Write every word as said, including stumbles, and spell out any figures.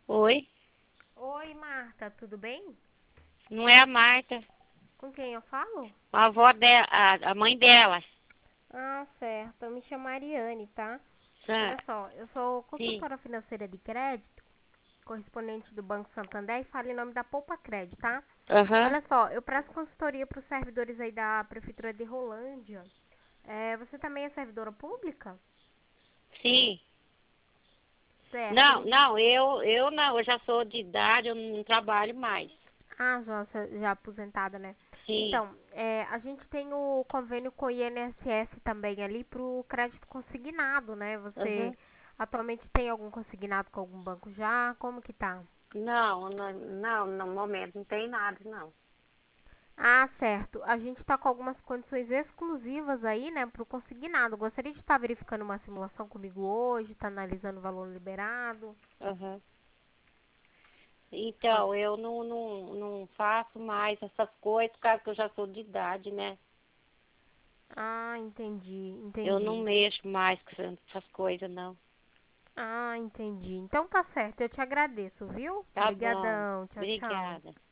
Oi, Oi, Marta, tudo bem? não é a Marta, Com quem eu falo? a avó dela, a, a mãe dela. Ah, certo. Eu me chamo Ariane, tá? Ah, Olha só, eu sou sim, consultora financeira de crédito, correspondente do Banco Santander e falo em nome da Poupa Crédito, tá? aham, Olha só, eu presto consultoria para os servidores aí da Prefeitura de Rolândia. É, você também é servidora pública? sim. Certo. Não, En- não, eu, eu não, eu já sou de idade, eu não trabalho mais. Ah, já, já aposentada, né? Sim, Então, é, a gente tem o convênio com o I N S S também ali pro crédito consignado, né? Você aham. atualmente tem algum consignado com algum banco já? Como que tá? Não, não, não, no momento não tem nada, não. Ah, certo. A gente tá com algumas condições exclusivas aí, né, pro consignado. Gostaria de estar verificando uma simulação comigo hoje, tá analisando o valor liberado. Aham. Pode. Então, eu não, não, não faço mais essas coisas, por causa que eu já sou de idade, né? Ah, entendi, Eu não entendi. mexo mais com essas essas coisas, não. Ah, entendi. Então tá certo, eu te agradeço, viu? Tá bom, Obrigadão. Tchau, tchau. obrigada.